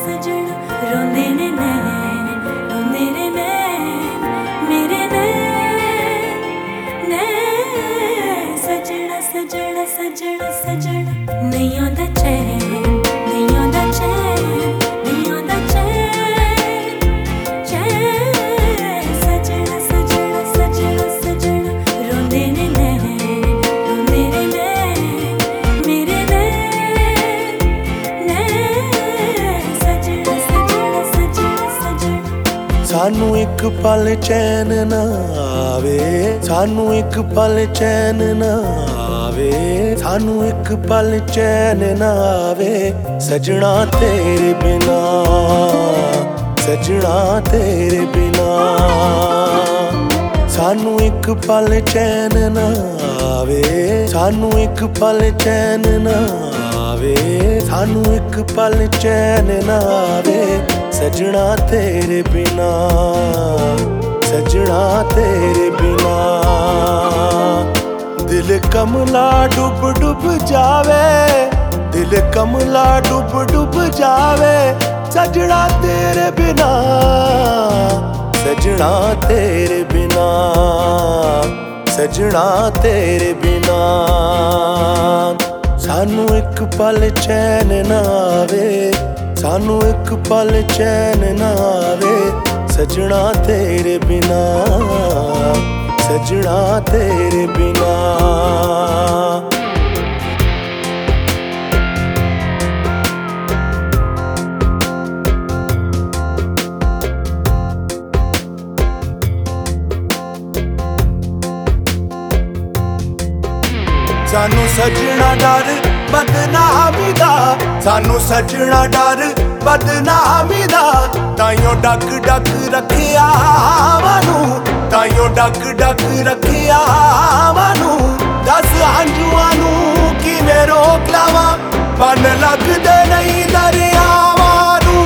सजना रोंदे ने नैन रोंदे ने नैन मेरे नैन नैन सजना सजना सजना सजना नहीं आंदा चैन नहीं आंदा चैन नहीं आंदा चैन चैन सजना सजना सजना सजना रोंदे ने नैन रोंदे ने नैन मेरे नैन नैन सजना सजना सजना सजना सानू एक पल चैन ना आवे सानू एक पल चैन ना आवे सानू एक पल चैन ना आवे सजना तेरे बिना सजना तेरे बिना सानू एक पल चैन ना आवे सानू एक पल चैन ना आवे सानू एक पल चैन ना आवे सजना तेरे बिना सजना तेरे बिना दिल कमला डुब डुब जावे दिल कमला डुब डुब जावे सजना तेरे बिना सजना तेरे बिना सजना तेरे बिना सानू एक पल चैन ना आवे सानू एक पल चैन ना आवे सजना तेरे बिना सजना तेरे बिना सानू सजना डर बदनामी दा सानू सजना डर बदनामी दा ताइयों डक डक रखिया वानू ताइयों डक डक रखिया वानू दस हंजुआं नू किवें रोक लावां बन लगदे नहीं दरियावां नू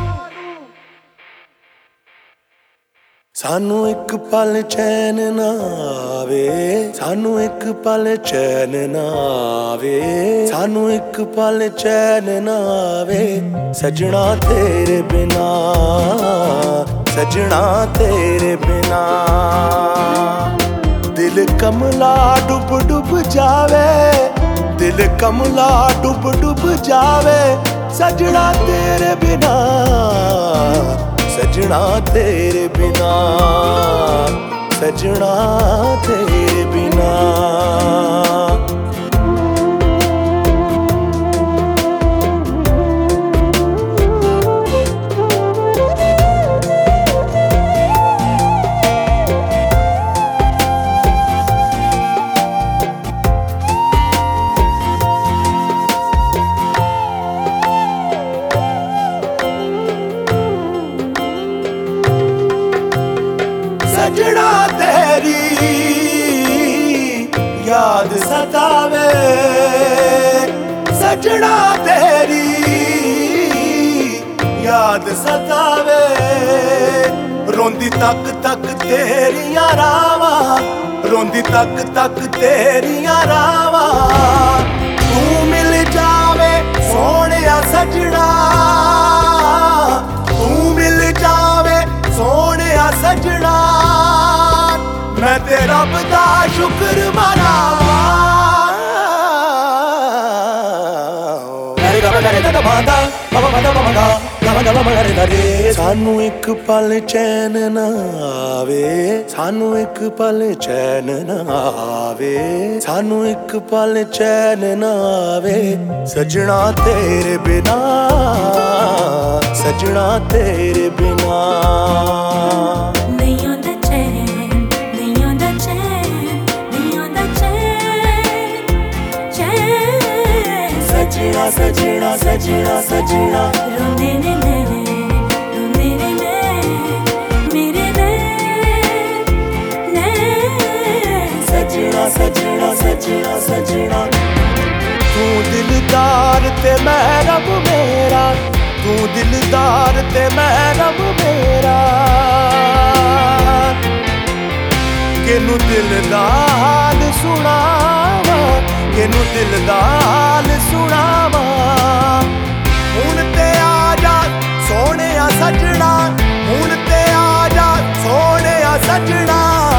सानू एक पल चैन ना आवे सानू एक पल चैन ना आवे सानू एक पल चैन ना आवे सजना तेरे बिना सजना तेरे बिना दिल कमला डुब डुब जावे दिल कमला डुब डुब जावे सजना तेरे बिना सजना तेरे बिना सजना तेरे बिना सजना तेरी याद सतावे सजना तेरी याद सतावे रोंदी तक तक तेरियां रावां रोंदी तक तक तेरियां रावां तू मिल जावे सोहणिया सजना तू मिल जावे सोहणिया सजना मैं ते रब दा शुक्र मनावां सानू एक पल चैन ना आवे सानू एक पल चैन ना आवे सानू एक पल चैन ना आवे सजना तेरे बिना सजना तेरे बिना नहीं आंदा चैन नहीं आंदा चैन नहीं आंदा चैन चैन सजना सजना सजना सजना रोंदे ने नैन रोंदे ने नैन मेरे नैन नैन सजना सजना सजना सजना तू दिलदार ते मैं रब मेरा तू दिलदार ते मैं रब मेरा किनू दिल दा हाल सुनावा किनू दिल दा हाल सुनावा हुण ते आ जा ਸੋਹਣਿਆ ਸੱਜਣਾ ਹੁਣ ਤੇ ਆ ਜਾ ਸੋਹਣਿਆ ਸੱਜਣਾ